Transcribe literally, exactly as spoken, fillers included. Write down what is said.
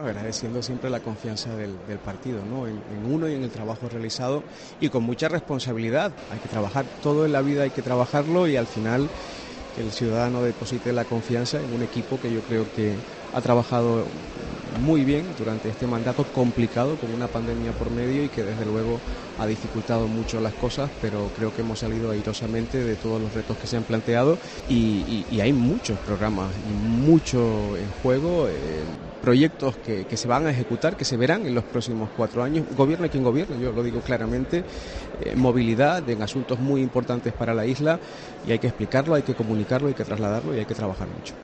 Agradeciendo siempre la confianza del, del partido, ¿no? En, en uno y en el trabajo realizado y con mucha responsabilidad. Hay que trabajar, todo en la vida hay que trabajarlo y al final que el ciudadano deposite la confianza en un equipo que yo creo que ha trabajado muy bien durante este mandato complicado con una pandemia por medio y que desde luego ha dificultado mucho las cosas, pero creo que hemos salido airosamente de todos los retos que se han planteado y, y, y hay muchos programas y mucho en juego, eh, proyectos que, que se van a ejecutar, que se verán en los próximos cuatro años, gobierne quien gobierne, yo lo digo claramente, eh, movilidad en asuntos muy importantes para la isla y hay que explicarlo, hay que comunicarlo, hay que trasladarlo y hay que trabajar mucho.